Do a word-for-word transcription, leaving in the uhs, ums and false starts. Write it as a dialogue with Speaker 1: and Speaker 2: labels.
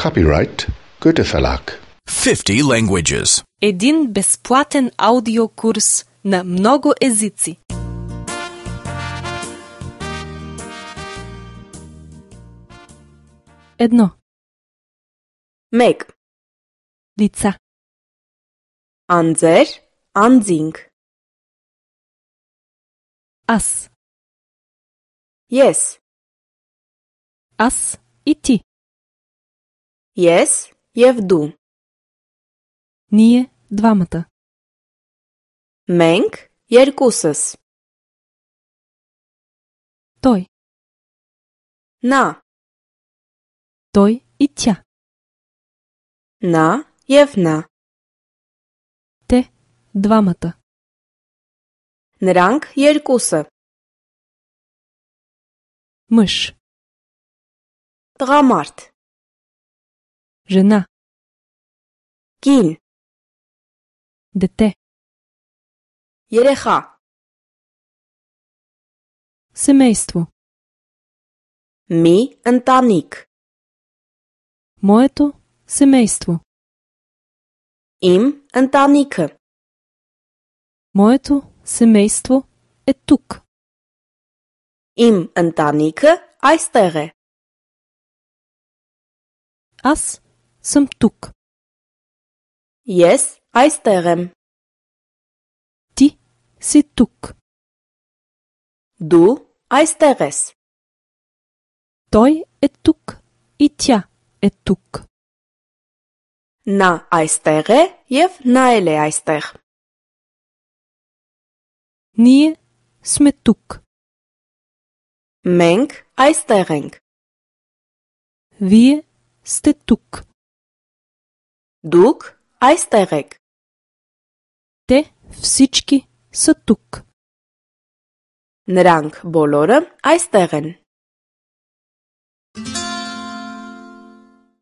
Speaker 1: Copyright Goethe Verlag.
Speaker 2: fifty languages.
Speaker 3: Един безплатен аудиокурс на много езици. Едно.
Speaker 4: Մեկ.
Speaker 3: Лица.
Speaker 4: Անձեր, անձինք.
Speaker 3: Аз.
Speaker 4: Ես.
Speaker 3: Аз и ти.
Speaker 4: Ես եւ դու.
Speaker 3: Ние двамата.
Speaker 4: Մենք երկուսս.
Speaker 3: Той.
Speaker 4: Նա.
Speaker 3: Той и тя.
Speaker 4: Նա եւ նա.
Speaker 3: Те двамата.
Speaker 4: Նրանք երկուսը.
Speaker 3: Мъж.
Speaker 4: Տղամարդ.
Speaker 3: Жена.
Speaker 4: Կին.
Speaker 3: Дете.
Speaker 4: Երեխա.
Speaker 3: Семейство.
Speaker 4: Մի ընտանիք.
Speaker 3: Моето семейство.
Speaker 4: Им ընտանիքը.
Speaker 3: Моето семейство е тук.
Speaker 4: Им ընտանիքը այստեղ է.
Speaker 3: Аз съм тук.
Speaker 4: Ես այստեղ եմ.
Speaker 3: Ти си тук.
Speaker 4: Դու այստեղ ես.
Speaker 3: Той е тук и тя е тук.
Speaker 4: Նա այստեղ է եւ նա էլ է այստեղ.
Speaker 3: Ние сме тук.
Speaker 4: Մենք այստեղ ենք.
Speaker 3: Вие сте тук.
Speaker 4: Դուք այստեղ եք.
Speaker 3: Те всички са тук.
Speaker 4: Նրանք բոլորը այստեղ են.